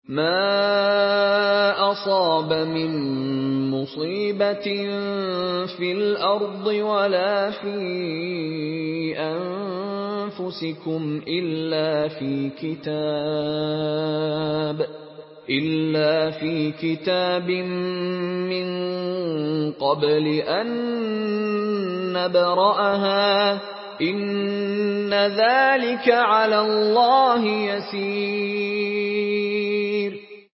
ما أصاب من مصيبة في الأرض ولا في أنفسكم إلا في كتاب من قبل أن نبرأها إن ذلك على الله يسير